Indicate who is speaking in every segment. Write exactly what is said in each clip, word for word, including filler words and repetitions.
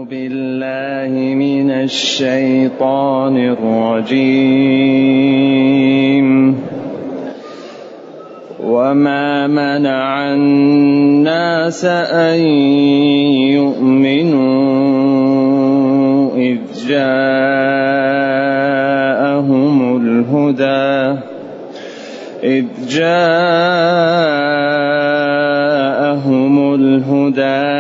Speaker 1: بالله من الشيطان الرجيم. وما منع الناس أن يؤمنوا إذ جاءهم الهدى إذ جاءهم الهدى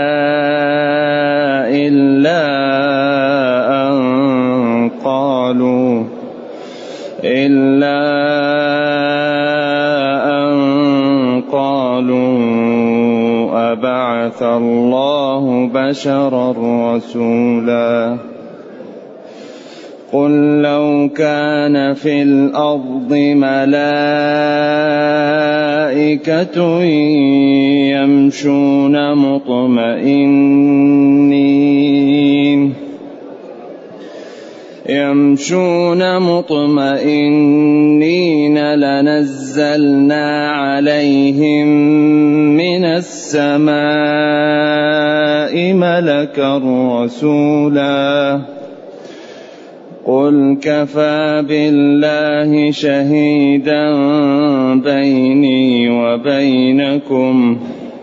Speaker 1: إلا أن قالوا إلا أن قالوا أبعث الله بشرا رسولا. قل لو كان في الأرض ملائكة يمشون مطمئنين يمشون مطمئنين لنزلنا عليهم من السماء ملكا رسولا. قل كفى بالله شهيدا بيني وبينكم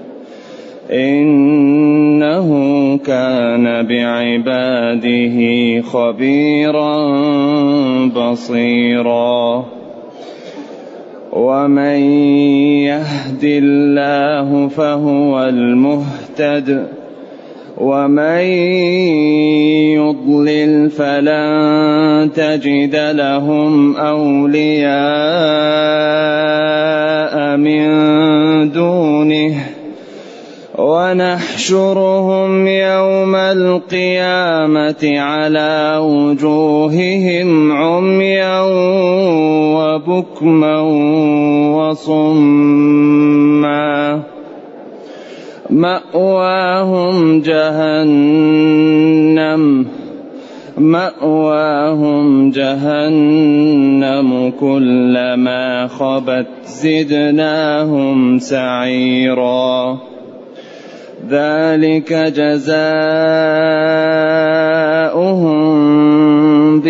Speaker 1: إنه كان بعباده خبيرا بصيرا. ومن يهد الله فهو المهتد ومن يضلل فلن تجد لهم أولياء من دونه ونحشرهم يوم القيامة على وجوههم عميا وبكما وصما مأواهم جهنم مأواهم جهنم كلما خبت زدناهم سعيرا. ذلك جزاؤهم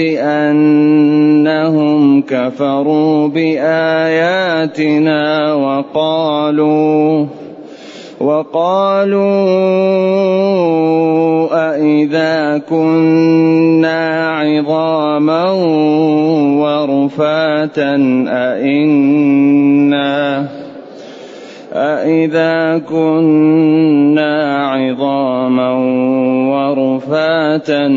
Speaker 1: بأنهم كفروا بآياتنا وقالوا وقالوا أإذا كنا عظاما ورفاتا أإنا أإذا كنا عظاما ورفاتا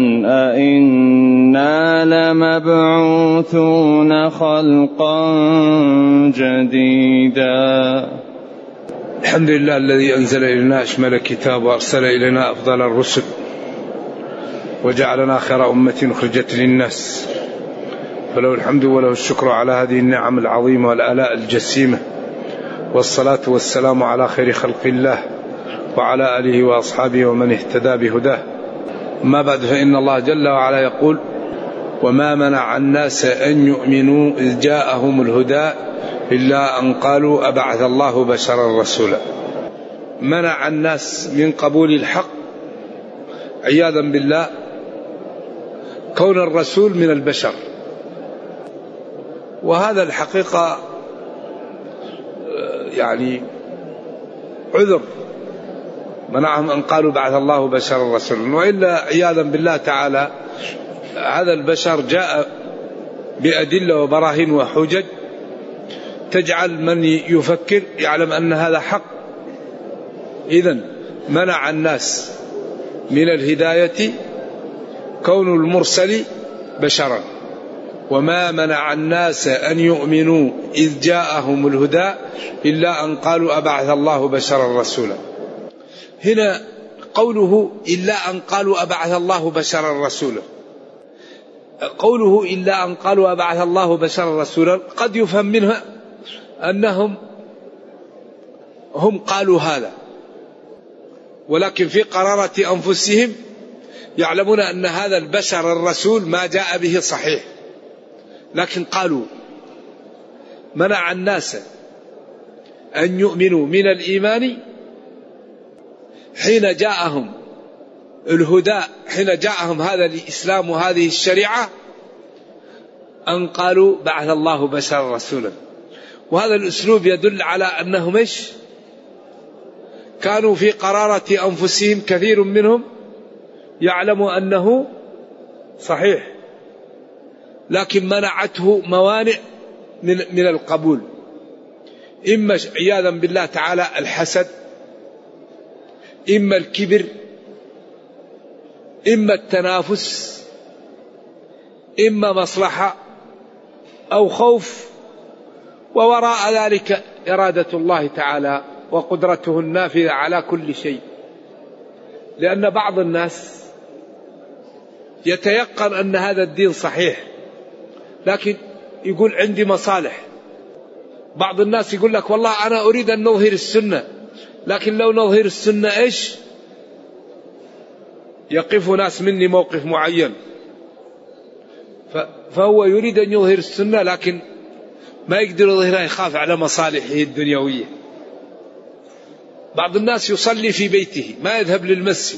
Speaker 1: أإنا لمبعوثون خلقا جديدا.
Speaker 2: الحمد لله الذي أنزل إلينا أشمل الكتاب وأرسل إلينا أفضل الرسل وجعلنا خير أمة أخرجت للناس، فله الحمد وله الشكر على هذه النعم العظيمة والآلاء الجسيمة، والصلاة والسلام على خير خلق الله وعلى آله وأصحابه ومن اهتدى بهداه. ما بعد، فإن الله جل وعلا يقول: وما منع الناس أن يؤمنوا إذ جاءهم الهدى إلا أن قالوا أبعث الله بشرا رسولا. منع الناس من قبول الحق عياذا بالله كون الرسول من البشر، وهذا الحقيقة يعني عذر منعهم أن قالوا بعث الله بشرا رسولا، وإلا عياذا بالله تعالى هذا البشر جاء بأدلة وبراهين وحجج تجعل من يفكر يعلم أن هذا حق. إذن منع الناس من الهداية كون المرسل بشرا. وما منع الناس أن يؤمنوا إذ جاءهم الهدى إلا أن قالوا أبعث الله بشرا رسولا. هنا قوله إلا أن قالوا أبعث الله بشرا رسولا، قوله إلا أن قالوا أبعث الله بشرا رسولا قد يفهم منها أنهم هم قالوا هذا، ولكن في قرارة أنفسهم يعلمون أن هذا البشر الرسول ما جاء به صحيح، لكن قالوا. منع الناس أن يؤمنوا من الإيمان حين جاءهم الهدى حين جاءهم هذا الإسلام وهذه الشريعة أن قالوا بعث الله بشرا رسولا. وهذا الأسلوب يدل على أنهم إيش؟ كانوا في قرارة أنفسهم كثير منهم يعلم أنه صحيح، لكن منعته موانع من, من القبول، إما عياذا بالله تعالى الحسد، إما الكبر، إما التنافس، إما مصلحة أو خوف، ووراء ذلك إرادة الله تعالى وقدرته النافذة على كل شيء. لأن بعض الناس يتيقن أن هذا الدين صحيح، لكن يقول عندي مصالح. بعض الناس يقول لك والله أنا أريد أن نظهر السنة، لكن لو نظهر السنة إيش؟ يقف ناس مني موقف معين، فهو يريد أن يظهر السنة لكن ما يقدر يظهرها، يخاف على مصالحه الدنيوية. بعض الناس يصلي في بيته ما يذهب للمسجد،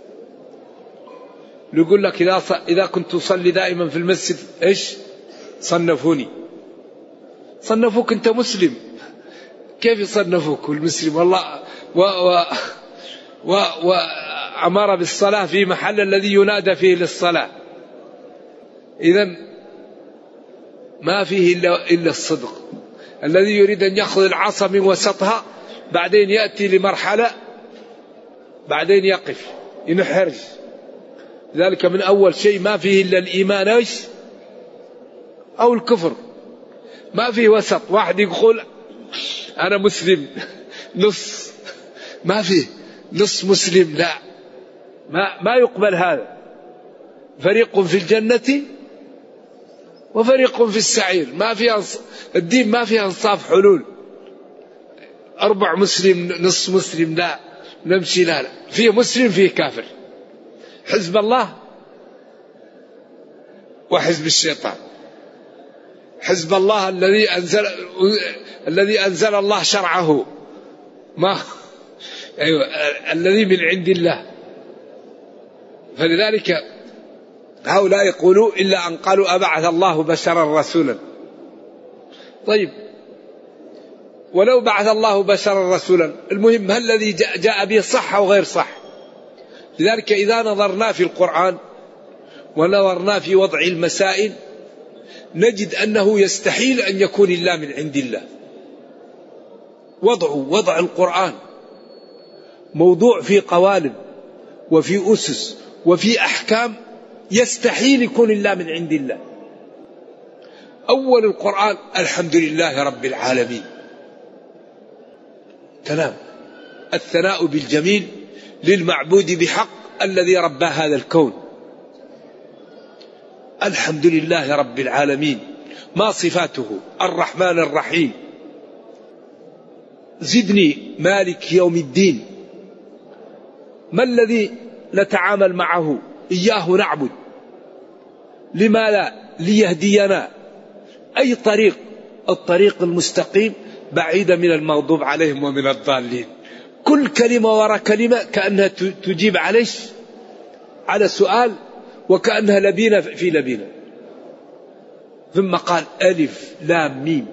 Speaker 2: يقول لك إذا إذا كنت أصلي دائما في المسجد إيش؟ صنفوني. صنفوك أنت مسلم، كيف يصنفوك المسلم؟ والله و و و وأمر بالصلاة في محل الذي ينادى فيه للصلاة. إذن ما فيه إلا, إلا الصدق. الذي يريد أن يأخذ العصا من وسطها بعدين يأتي لمرحلة بعدين يقف ينحرج. ذلك من أول شيء ما فيه إلا الإيمان إيش؟ أو الكفر، ما فيه وسط. واحد يقول أنا مسلم نص، ما فيه نص مسلم، لا، ما, ما يقبل هذا. فريق في الجنة وفريق في السعير. ما فيها الدين ما فيها انصاف حلول، أربع مسلم نص مسلم، لا نمشي، لا لا، فيه مسلم فيه كافر. حزب الله وحزب الشيطان. حزب الله الذي أنزل الذي أنزل الله شرعه، ما أيوة الذي من عند الله. فلذلك هؤلاء يقولوا إلا أن قالوا أبعث الله بشرا رسولا. طيب ولو بعث الله بشرا رسولا، المهم هل الذي جاء به صح أو غير صح؟ لذلك إذا نظرنا في القرآن ونظرنا في وضع المسائل نجد أنه يستحيل أن يكون إلا من عند الله. وضع وضع القرآن موضوع في قوالب وفي أسس وفي أحكام، يستحيل يكون إلا من عند الله. أول القرآن الحمد لله رب العالمين، تمام، الثناء بالجميل للمعبود بحق الذي ربى هذا الكون. الحمد لله رب العالمين، ما صفاته؟ الرحمن الرحيم. زدني مالك يوم الدين، ما الذي نتعامل معه؟ إياه نعبد. لماذا؟ ليهدينا. أي طريق؟ الطريق المستقيم بعيدا من المغضوب عليهم ومن الضالين. كل كلمة وراء كلمة كأنها تجيب عليش على سؤال، وكأنها لبينة في لبينة. ثم قال ألف لام ميم،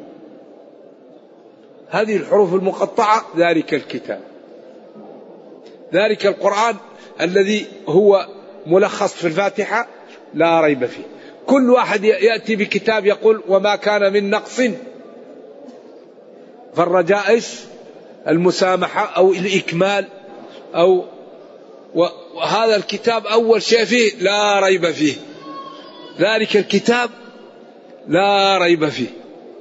Speaker 2: هذه الحروف المقطعة، ذلك الكتاب، ذلك القرآن الذي هو ملخص في الفاتحة لا ريب فيه. كل واحد يأتي بكتاب يقول وما كان من نقص، فالرجاء إيش؟ المسامحة أو الإكمال، أو وهذا الكتاب أول شيء فيه لا ريب فيه، ذلك الكتاب لا ريب فيه.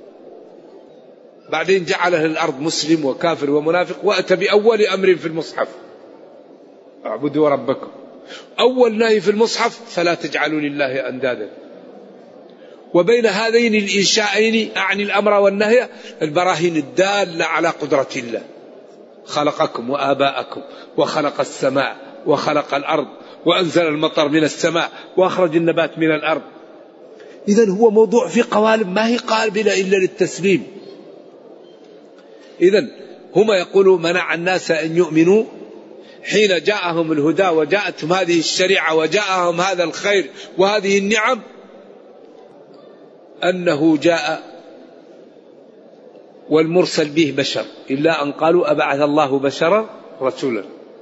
Speaker 2: بعدين جعله الأرض مسلم وكافر ومنافق، وأتى بأول أمر في المصحف اعبدوا ربكم. أول نهي في المصحف فلا تجعلوا لله أندادا. وبين هذين الإنشاءين أعني الأمر والنهي البراهين الدالة على قدرة الله. خلقكم وآباءكم وخلق السماء وخلق الأرض وأنزل المطر من السماء وأخرج النبات من الأرض. إذن هو موضوع في قوالب ما هي قابلة إلا للتسليم. إذن هم يقولوا منع الناس أن يؤمنوا حين جاءهم الهدى وجاءتهم هذه الشريعة وجاءهم هذا الخير وهذه النعم أنه جاء والمرسل به بشر، إلا أن قالوا أبعث الله بشرا رسولا.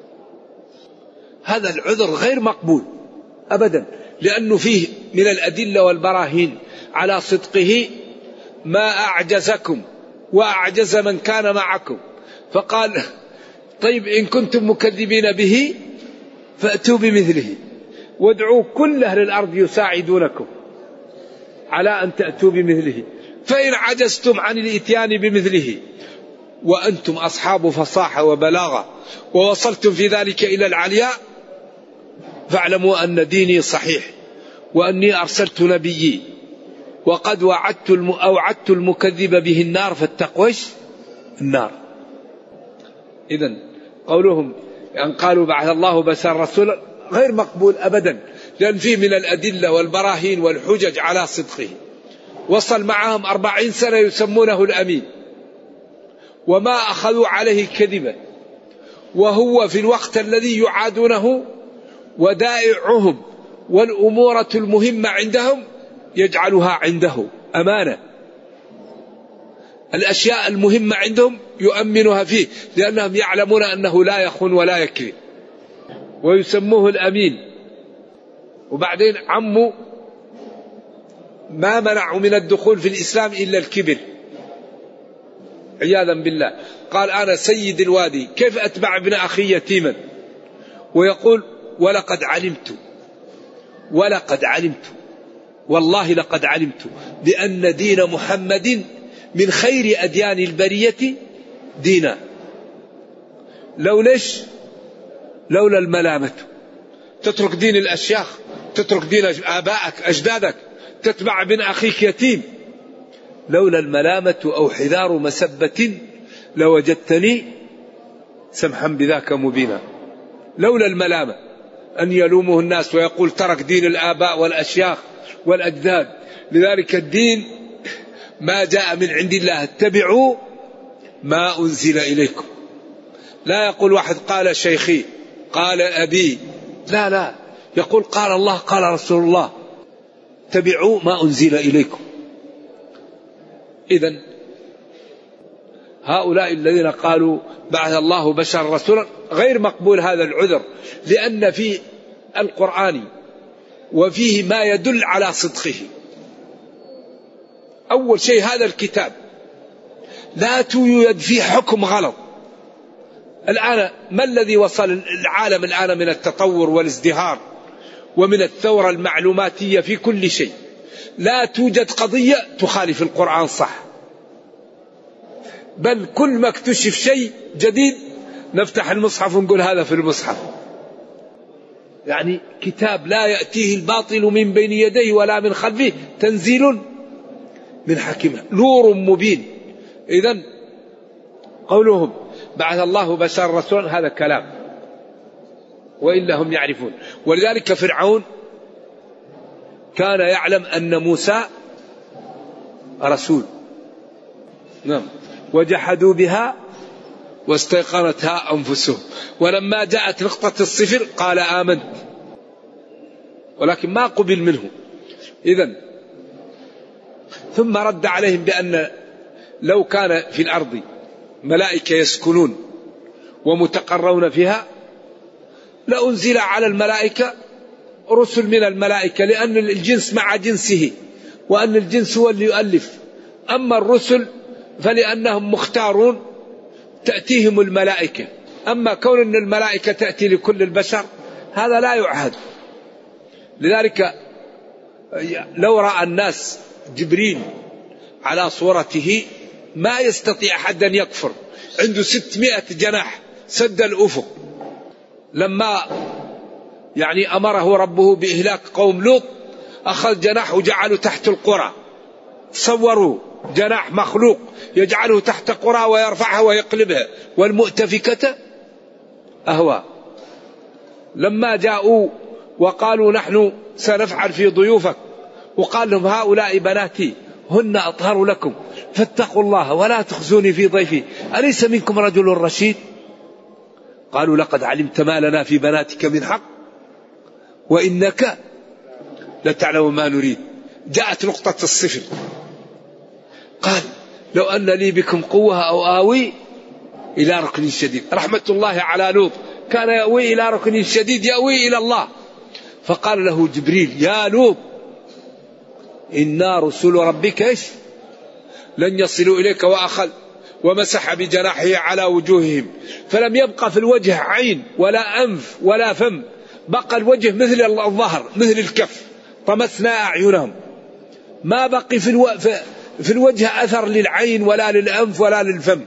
Speaker 2: هذا العذر غير مقبول أبدا، لأنه فيه من الأدلة والبراهين على صدقه ما أعجزكم وأعجز من كان معكم. فقال طيب إن كنتم مكذبين به فأتوا بمثله وادعوا كل أهل الأرض يساعدونكم على أن تأتوا بمثله، فإن عجزتم عن الإتيان بمثله وأنتم أصحاب فصاحة وبلاغة ووصلتم في ذلك إلى العلياء فاعلموا أن ديني صحيح وأني أرسلت نبيي وقد وعدت الم... أوعدت المكذب به النار فاتقوش النار. إذن قولهم أن قالوا بعث الله بشر رسولا غير مقبول أبدا، لأن فيه من الأدلة والبراهين والحجج على صدقه. وصل معهم أربعين سنة يسمونه الأمين وما أخذوا عليه كذبا، وهو في الوقت الذي يعادونه ودائعهم والأمورة المهمة عندهم يجعلها عنده أمانة. الأشياء المهمة عندهم يؤمنها فيه لأنهم يعلمون أنه لا يخون ولا يكذب، ويسموه الأمين. وبعدين عمه ما منعوا من الدخول في الإسلام إلا الكبر عياذا بالله. قال أنا سيد الوادي، كيف أتبع ابن أخي يتيما؟ ويقول ولقد علمت ولقد علمت والله لقد علمت بأن دين محمد من خير أديان البرية دينا. لو ليش؟ لولا الملامة. تترك دين الأشياخ، تترك دين آبائك أجدادك، تتبع ابن أخيك يتيم. لولا الملامة أو حذار مسبة لوجدتني سمحا بذاك مبينا. لولا الملامة أن يلومه الناس ويقول ترك دين الآباء والأشياخ والأجداد. لذلك الدين ما جاء من عند الله، اتبعوا ما أنزل إليكم. لا يقول واحد قال شيخي قال أبي، لا لا، يقول قال الله قال رسول الله، اتبعوا ما أنزل إليكم. إذن هؤلاء الذين قالوا بعث الله بشر رسولا غير مقبول هذا العذر، لأن في القرآن وفيه ما يدل على صدقه. أول شيء هذا الكتاب لا توجد فيه حكم غلط. الآن ما الذي وصل العالم الآن من التطور والازدهار ومن الثورة المعلوماتية في كل شيء؟ لا توجد قضية تخالف القرآن صح، بل كل ما اكتشف شيء جديد نفتح المصحف ونقول هذا في المصحف. يعني كتاب لا يأتيه الباطل من بين يديه ولا من خلفه تنزيل من حكيم نور مبين. إذن قولهم بعث الله بشر رسولا هذا كلام، وإلا هم يعرفون. ولذلك فرعون كان يعلم أن موسى رسول، نعم، وجحدوا بها واستيقنتها أنفسهم، ولما جاءت نقطة الصفر قال آمنت، ولكن ما قبل منه. إذن ثم رد عليهم بأن لو كان في الأرض ملائكة يسكنون ومتقرون فيها لأنزل على الملائكة رسل من الملائكة، لأن الجنس مع جنسه، وأن الجنس هو اللي يؤلف. أما الرسل فلأنهم مختارون تأتيهم الملائكة. أما كون أن الملائكة تأتي لكل البشر هذا لا يعهد. لذلك لو رأى الناس جبريل على صورته ما يستطيع أحد أن يكفر، عنده ستمائة جناح سد الأفق. لما يعني أمره ربه بإهلاك قوم لوط أخذ جناح وجعله تحت القرى. تصوروا جناح مخلوق يجعله تحت قرى ويرفعها ويقلبها، والمؤتفكة أهوى. لما جاءوا وقالوا نحن سنفعل في ضيوفك، وقال لهم هؤلاء بناتي هن أطهر لكم فاتقوا الله ولا تخزوني في ضيفي أليس منكم رجل رشيد؟ قالوا لقد علمت ما لنا في بناتك من حق وإنك لتعلم ما نريد. جاءت نقطة الصفر، قال لو أن لي بكم قوة أو آوي إلى ركن شديد. رحمة الله على لوط، كان يأوي إلى ركن شديد، يأوي إلى الله. فقال له جبريل يا لوط إنا رسل ربك إيش لن يصلوا إليك وأخذ ومسح بجناحه على وجوههم فلم يبقى في الوجه عين ولا أنف ولا فم، بقى الوجه مثل الظهر مثل الكف، طمسنا أعينهم، ما بقي في, الو... في الوجه أثر للعين ولا للأنف ولا للفم.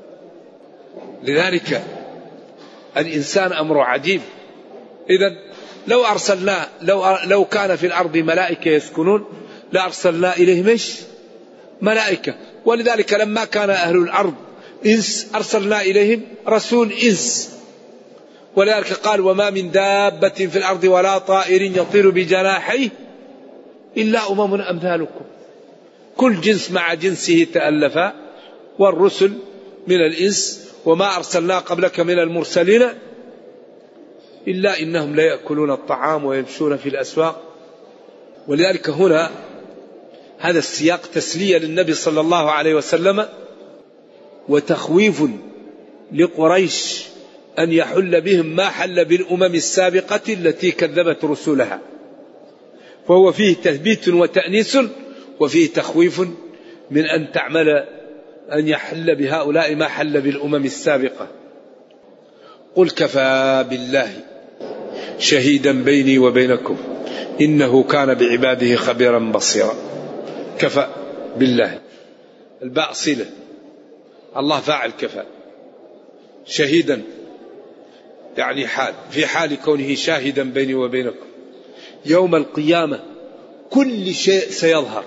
Speaker 2: لذلك الإنسان أمره عجيب. إذن لو أرسلنا لو, لو كان في الأرض ملائكة يسكنون لأرسلنا إليهم إيش ملائكة. ولذلك لما كان أهل الأرض إنس أرسلنا إليهم رسول إنس. ولذلك قال وما من دابة في الأرض ولا طائر يطير بجناحيه إلا أمم أمثالكم. كل جنس مع جنسه تألفا، والرسل من الإنس وما أرسلنا قبلك من المرسلين إلا إنهم لا يأكلون الطعام ويمشون في الأسواق. ولذلك هنا هذا السياق تسلية للنبي صلى الله عليه وسلم وتخويف لقريش أن يحل بهم ما حل بالأمم السابقة التي كذبت رسلها. فهو فيه تثبيت وتأنيس وفيه تخويف من أن تعمل أن يحل بهؤلاء ما حل بالأمم السابقة. قل كفى بالله شهيدا بيني وبينكم إنه كان بعباده خبيرا بصيرا. كفى بالله، الباء صلة، الله فاعل كفى، شهيدا يعني حال، في حال كونه شاهدا بيني وبينكم. يوم القيامة كل شيء سيظهر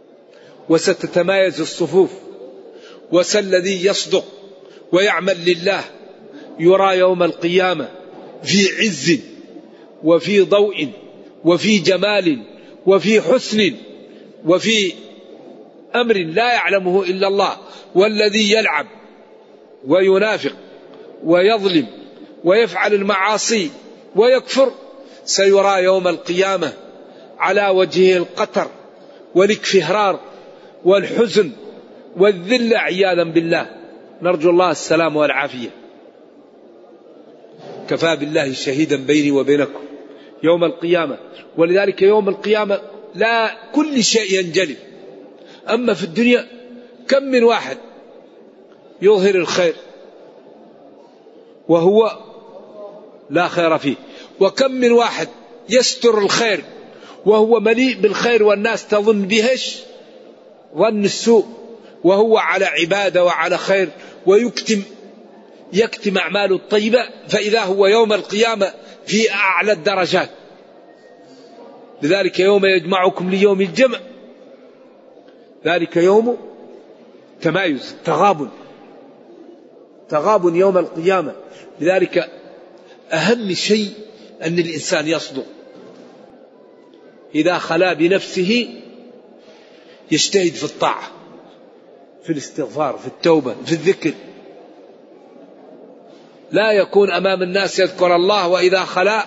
Speaker 2: وستتمايز الصفوف، وسالذي يصدق ويعمل لله يرى يوم القيامة في عز وفي ضوء وفي جمال وفي حسن وفي أمر لا يعلمه إلا الله. والذي يلعب وينافق ويظلم ويفعل المعاصي ويكفر سيرى يوم القيامة على وجهه القتر والاكفهرار والحزن والذل عياذا بالله، نرجو الله السلام والعافية. كفى بالله شهيدا بيني وبينكم يوم القيامة. ولذلك يوم القيامة لا كل شيء ينجلي. أما في الدنيا كم من واحد يظهر الخير وهو لا خير فيه، وكم من واحد يستر الخير وهو مليء بالخير والناس تظن بهش ظن السوء وهو على عبادة وعلى خير ويكتم يكتم أعماله الطيبة، فإذا هو يوم القيامة في أعلى الدرجات. لذلك يوم يجمعكم ليوم الجمع ذلك يوم تمايز تغابن تغابن يوم القيامة. لذلك أهم شيء أن الإنسان يصدق إذا خلا بنفسه، يجتهد في الطاعة في الاستغفار في التوبة في الذكر، لا يكون أمام الناس يذكر الله وإذا خلا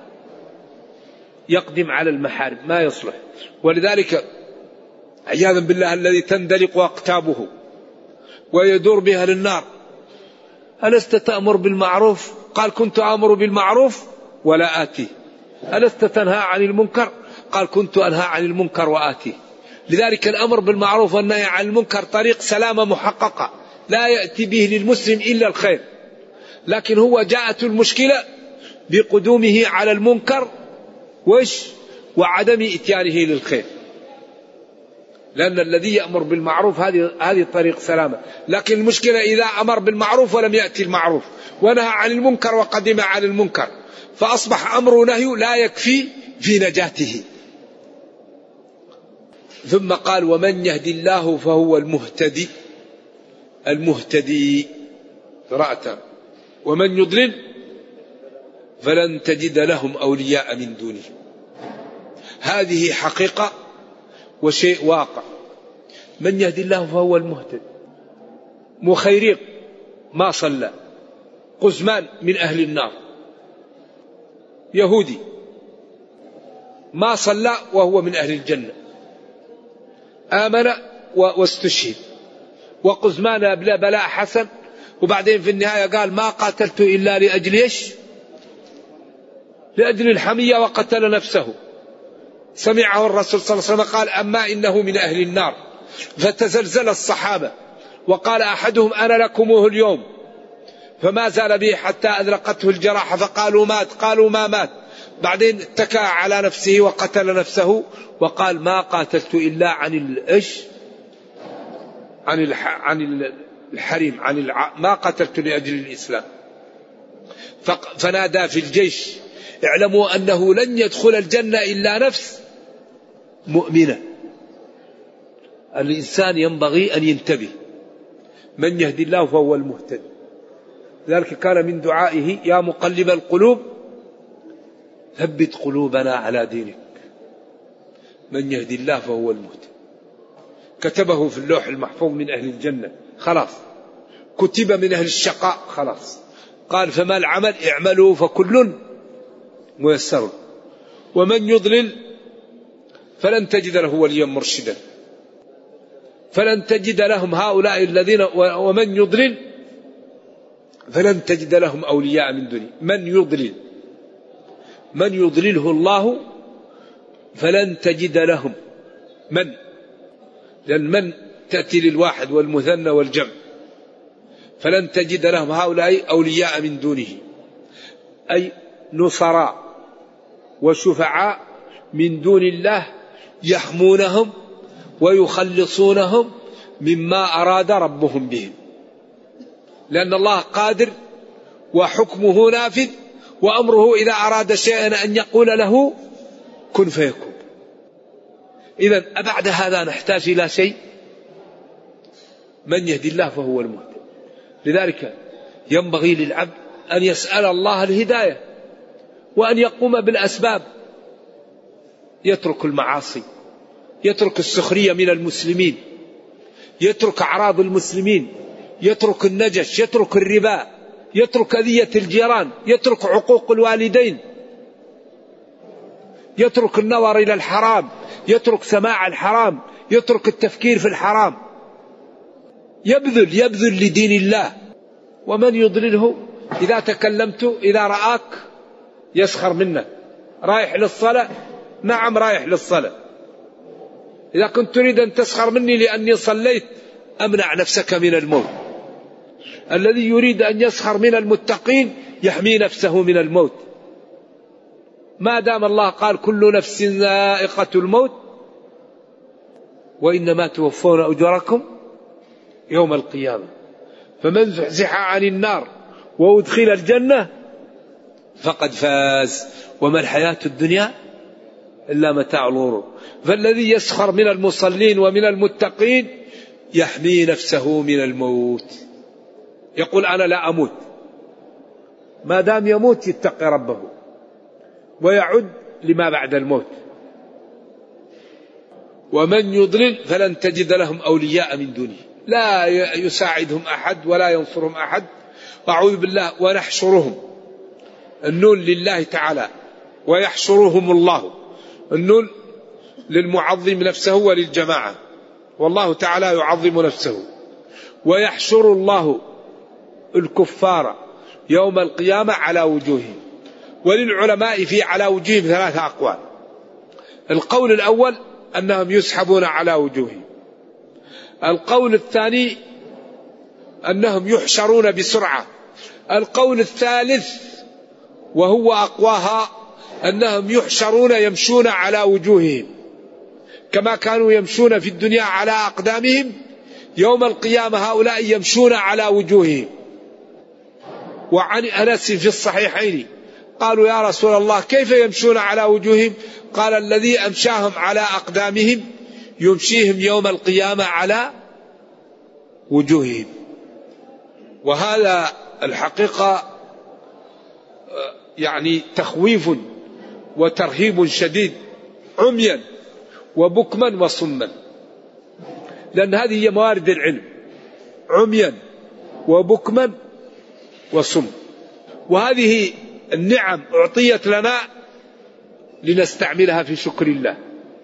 Speaker 2: يقدم على المحارم، ما يصلح. ولذلك عياذا بالله الذي تندلق أقتابه ويدور بها للنار ألست تأمر بالمعروف؟ قال كنت أمر بالمعروف ولا آتي. ألست تنهى عن المنكر؟ قال كنت أنهى عن المنكر وآتي. لذلك الأمر بالمعروف والنهي عن المنكر طريق سلامة محققة لا يأتي به للمسلم إلا الخير، لكن هو جاءت المشكلة بقدومه على المنكر وش وعدم إتيانه للخير، لأن الذي يأمر بالمعروف هذه هذه طريق سلامة. لكن المشكلة إذا أمر بالمعروف ولم يأتي المعروف ونهى عن المنكر وقدم على المنكر، فأصبح أمر ونهي لا يكفي في نجاته. ثم قال ومن يهدي الله فهو المهتدي. المهتدي قراءة ومن يضلل فلن تجد لهم أولياء من دونه. هذه حقيقة وشيء واقع. من يهدي الله فهو المهتدي. مخيريق ما صلى قزمان من أهل النار يهودي ما صلى وهو من أهل الجنة، آمن واستشهد، وقزمان أبلى بلاء حسن، وبعدين في النهاية قال ما قاتلت إلا لأجل إيش؟ لأجل الحمية، وقتل نفسه. سمعه الرسول صلى الله عليه وسلم قال أما إنه من أهل النار، فتزلزل الصحابة وقال أحدهم أنا لكمه اليوم، فما زال به حتى أذرقته الجراحة فقالوا مات، قالوا ما مات، بعدين اتكى على نفسه وقتل نفسه وقال ما قاتلت إلا عن الإيش؟ عن الح... عن الحريم، عن الع... ما قتلت لأجل الإسلام. ف... فنادى في الجيش اعلموا أنه لن يدخل الجنة إلا نفس مؤمنة. الإنسان ينبغي أن ينتبه، من يهدي الله فهو المهتد. ذلك كان من دعائه يا مقلب القلوب ثبت قلوبنا على دينك. من يهدي الله فهو المهتد، كتبه في اللوح المحفوظ من أهل الجنة خلاص، كتب من أهل الشقاء خلاص. قال فما العمل؟ اعملوا فكل ميسر، ومن يضلل فلن تجد له وليا مرشدا. فلن تجد لهم هؤلاء الذين، ومن يضلل فلن تجد لهم أولياء من دونه. من يضلل، من يضلله الله فلن تجد لهم، من، لأن من تأتي للواحد والمثنى والجمع، فلن تجد لهم هؤلاء أولياء من دونه، أي نصراء وشفعاء من دون الله يحمونهم ويخلصونهم مما أراد ربهم بهم، لأن الله قادر وحكمه نافذ، وأمره إذا أراد شيئا أن يقول له كن فيكون. إذن أبعد هذا نحتاج إلى شيء؟ من يهدي الله فهو المهتد. لذلك ينبغي للعبد أن يسأل الله الهداية وأن يقوم بالأسباب، يترك المعاصي، يترك السخرية من المسلمين، يترك أعراض المسلمين، يترك النجش، يترك الربا، يترك أذية الجيران، يترك عقوق الوالدين، يترك النظر إلى الحرام، يترك سماع الحرام، يترك التفكير في الحرام، يبذل يبذل لدين الله. ومن يضلله إذا تكلمت إذا رآك يسخر منك، رايح للصلاة، نعم رايح للصلاة، إذا كنت تريد أن تسخر مني لأني صليت أمنع نفسك من الموت. الذي يريد أن يسخر من المتقين يحمي نفسه من الموت، ما دام الله قال كل نفس ذائقة الموت وإنما توفون أجركم يوم القيامة. فمن زحزح عن النار وأدخل الجنة فقد فاز، وما الحياة الدنيا إلا متاع الغرور. فالذي يسخر من المصلين ومن المتقين يحمي نفسه من الموت، يقول أنا لا أموت، ما دام يموت يتقي ربه ويعد لما بعد الموت. ومن يضلل فلن تجد لهم أولياء من دونه، لا يساعدهم أحد ولا ينصرهم أحد. أعوذ بالله. ونحشرهم، النون لله تعالى، ويحشرهم الله، النون للمعظم نفسه وللجماعة، والله تعالى يعظم نفسه. ويحشر الله الكفار يوم القيامة على وجوههم. وللعلماء في على وجوههم ثلاثة أقوال. القول الأول أنهم يسحبون على وجوههم. القول الثاني أنهم يحشرون بسرعة. القول الثالث وهو أقواها أنهم يحشرون يمشون على وجوههم كما كانوا يمشون في الدنيا على أقدامهم، يوم القيامة هؤلاء يمشون على وجوههم. وعن أنس في الصحيحين قالوا يا رسول الله كيف يمشون على وجوههم؟ قال الذي أمشاهم على أقدامهم يمشيهم يوم القيامة على وجوههم. وهذا الحقيقة يعني تخويف وترهيب شديد، عميا وبكما وصما، لأن هذه هي موارد العلم، عميا وبكما وصم. وهذه النعم أعطيت لنا لنستعملها في شكر الله.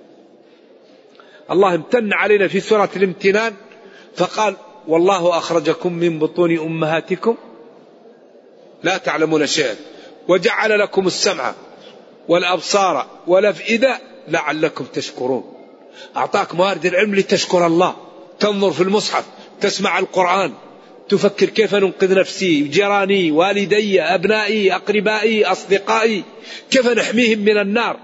Speaker 2: الله امتن علينا في سورة الامتنان فقال والله أخرجكم من بطون أمهاتكم لا تعلمون شيئا وجعل لكم السمع والأبصار والأفئدة لعلكم تشكرون. أعطاك موارد العلم لتشكر الله، تنظر في المصحف، تسمع القرآن، تفكر كيف ننقذ نفسي، جيراني، والدي، أبنائي، أقربائي، أصدقائي، كيف نحميهم من النار.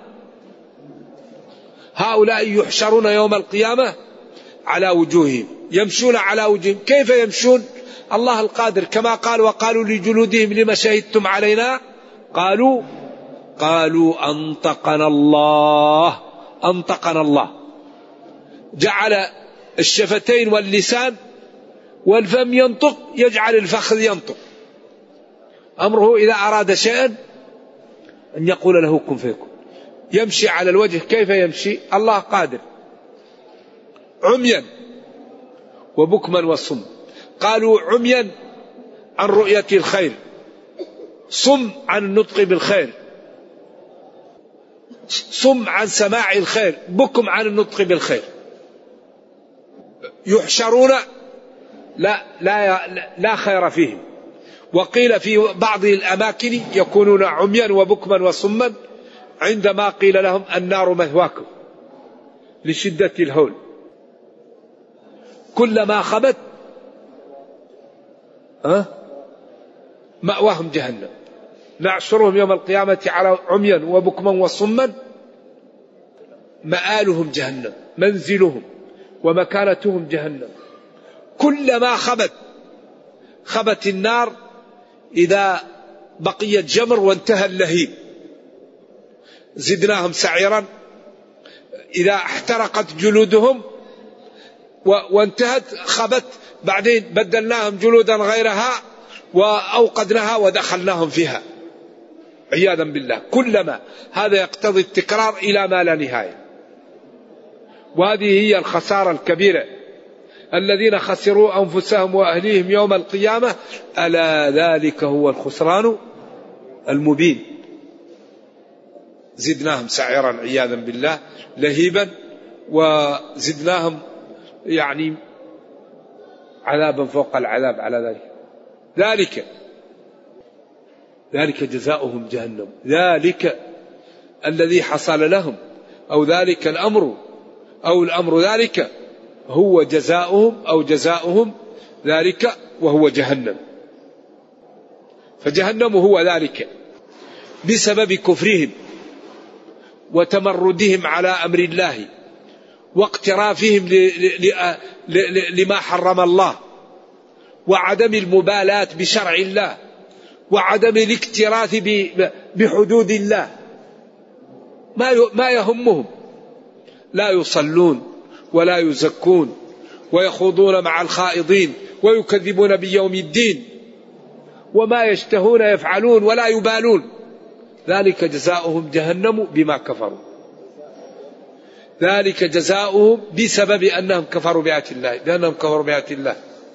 Speaker 2: هؤلاء يحشرون يوم القيامة على وجوههم يمشون على وجوههم. كيف يمشون؟ الله القادر كما قال وقالوا لجلودهم لما شهدتم علينا قالوا قالوا أنطقنا الله. أنطقنا الله، جعل الشفتين واللسان والفم ينطق، يجعل الفخذ ينطق. أمره إذا أراد شيئا أن يقول له كن فيكون. يمشي على الوجه، كيف يمشي؟ الله قادر. عميا وبكما وصم. قالوا عميا عن رؤية الخير، صم عن النطق بالخير، صم عن سماع الخير، بكم عن النطق بالخير. يحشرون لا, لا, لا خير فيهم. وقيل في بعض الأماكن يكونون عميا وبكما وصما عندما قيل لهم النار مثواكم لشدة الهول. كلما خبت أه؟ مأواهم جهنم. نعشرهم يوم القيامة على عميا وبكما وصما مآلهم جهنم، منزلهم ومكانتهم جهنم. كلما خبت، خبت النار إذا بقيت جمر وانتهى اللهيب زدناهم سعيرا. إذا احترقت جلودهم وانتهت خبت، بعدين بدلناهم جلودا غيرها وأوقدناها ودخلناهم فيها عياذا بالله. كلما، هذا يقتضي التكرار إلى ما لا نهاية. وهذه هي الخسارة الكبيرة. الذين خسروا أنفسهم وأهليهم يوم القيامة ألا ذلك هو الخسران المبين. زدناهم سعيرا عياذا بالله، لهيبا، وزدناهم يعني عذابا فوق العذاب على ذلك. ذلك ذلك جزاؤهم جهنم. ذلك الذي حصل لهم، أو ذلك الأمر، أو الأمر ذلك هو جزاؤهم، أو جزاؤهم ذلك وهو جهنم. فجهنم هو ذلك بسبب كفرهم وتمردهم على أمر الله واقترافهم لما حرم الله وعدم المبالاة بشرع الله وعدم الاكتراث بحدود الله. ما يهمهم، لا يصلون ولا يزكون ويخوضون مع الخائضين ويكذبون بيوم الدين، وما يشتهون يفعلون ولا يبالون. ذلك جزاؤهم جهنم بما كفروا. ذلك جزاؤهم بسبب أنهم كفروا بآيات الله، لأنهم كفروا بآيات الله.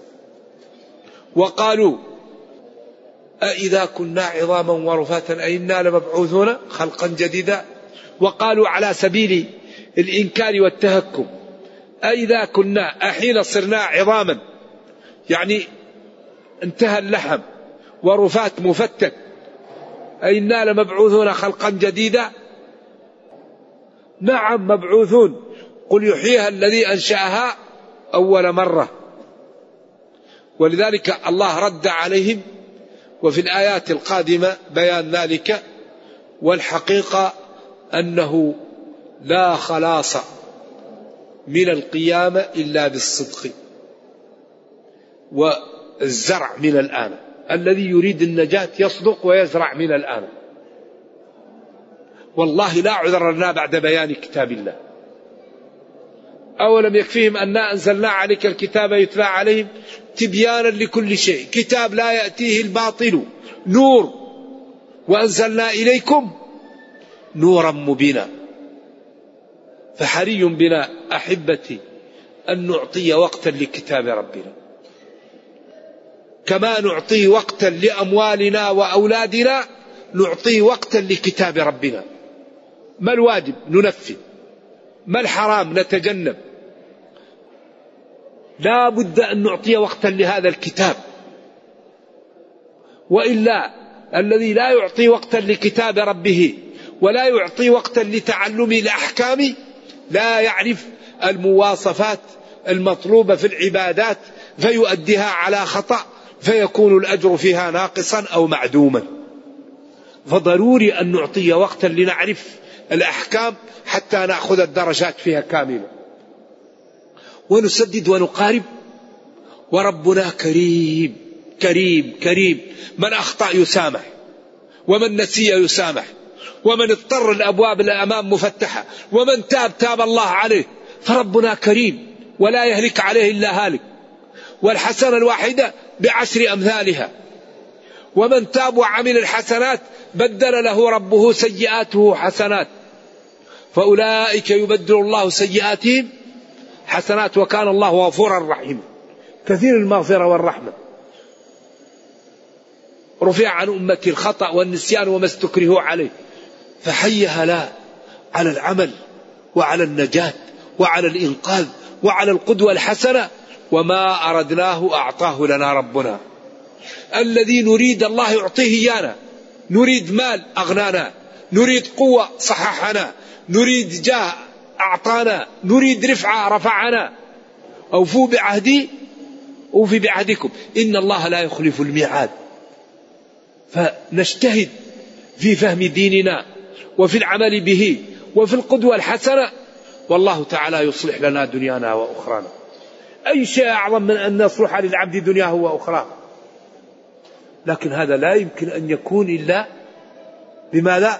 Speaker 2: وقالوا أإذا كنا عظاما ورفاتا أئنا لمبعوثون خلقا جديدا. وقالوا على سبيل الإنكار والتهكم أإذا كنا، أحين صرنا عظاما يعني انتهى اللحم، ورفات مفتت، أئنا لمبعوثون خلقا جديدا. نعم مبعوثون، قل يحييها الذي أنشأها أول مرة. ولذلك الله رد عليهم، وفي الآيات القادمة بيان ذلك. والحقيقة أنه لا خلاص من القيامة إلا بالصدق والزرع من الآن. الذي يريد النجاة يصدق ويزرع من الآن. والله لا عذر لنا بعد بيان كتاب الله. أولم يكفيهم أننا أنزلنا عليك الكتاب يتلى عليهم تبيانا لكل شيء، كتاب لا يأتيه الباطل، نور، وأنزلنا إليكم نورا مبينا. فحري بنا أحبتي أن نعطي وقتا لكتاب ربنا. كما نعطي وقتا لأموالنا وأولادنا نعطي وقتا لكتاب ربنا. ما الواجب ننفذ، ما الحرام نتجنب. لا بد أن نعطي وقتا لهذا الكتاب، وإلا الذي لا يعطي وقتا لكتاب ربه ولا يعطي وقتا لتعلم الأحكام لا يعرف المواصفات المطلوبة في العبادات فيؤديها على خطأ فيكون الأجر فيها ناقصا أو معدوما. فضروري أن نعطي وقتا لنعرف الأحكام حتى نأخذ الدرجات فيها كاملة، ونسدد ونقارب. وربنا كريم كريم كريم، من أخطأ يسامح، ومن نسي يسامح، ومن اضطر الأبواب الأمام مفتحة، ومن تاب تاب الله عليه. فربنا كريم ولا يهلك عليه إلا هالك، والحسنة الواحدة بعشر أمثالها. ومن تاب وعمل الحسنات بدل له ربه سيئاته حسنات، فأولئك يبدل الله سيئاتهم حسنات وكان الله غفورا رحيما كثير المغفرة والرحمة. رفع عن أمتي الخطأ والنسيان وما استكرهوا عليه، فحيها لا على العمل وعلى النجاة وعلى الإنقاذ وعلى القدوة الحسنة. وما أردناه أعطاه لنا ربنا. الذي نريد الله يعطيه إيانا. نريد مال أغنانا، نريد قوة صححنا، نريد جاه أعطانا، نريد رفعة رفعنا. أوفوا بعهدي أوفي بعهدكم إن الله لا يخلف الميعاد. فنجتهد في فهم ديننا وفي العمل به وفي القدوة الحسنة، والله تعالى يصلح لنا دنيانا وأخرانا. أي شيء أعظم من أن نصلح للعبد دنياه وأخراه، لكن هذا لا يمكن أن يكون إلا بماذا؟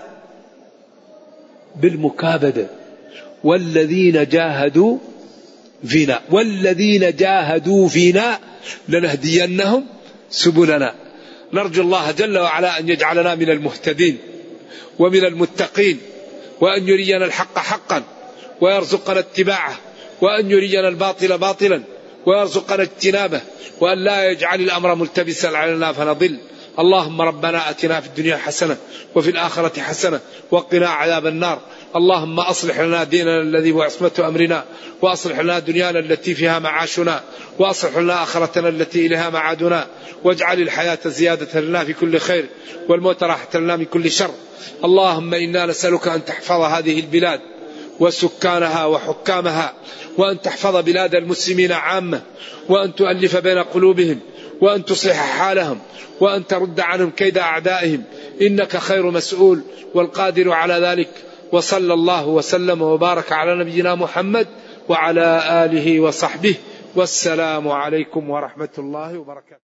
Speaker 2: بالمكابدة. والذين جاهدوا فينا والذين جاهدوا فينا لنهدينهم سبلنا. نرجو الله جل وعلا أن يجعلنا من المهتدين ومن المتقين، وأن يرينا الحق حقا ويرزقنا اتباعه، وأن يرينا الباطل باطلا ويرزقنا اجتنابه، وأن لا يجعل الأمر ملتبسا علينا فنضل. اللهم ربنا أتنا في الدنيا حسنة وفي الآخرة حسنة وقنا عذاب النار. اللهم أصلح لنا ديننا الذي هو عصمة أمرنا، وأصلح لنا دنيانا التي فيها معاشنا، وأصلح لنا آخرتنا التي إليها معادنا، واجعل الحياة زيادة لنا في كل خير والموت راحة لنا من كل شر. اللهم إنا نسألك أن تحفظ هذه البلاد وسكانها وحكامها، وأن تحفظ بلاد المسلمين عامة، وأن تؤلف بين قلوبهم، وأن تصلح حالهم، وأن ترد عنهم كيد أعدائهم، إنك خير مسؤول والقادر على ذلك. وصلى الله وسلم وبارك على نبينا محمد وعلى آله وصحبه، والسلام عليكم ورحمة الله وبركاته.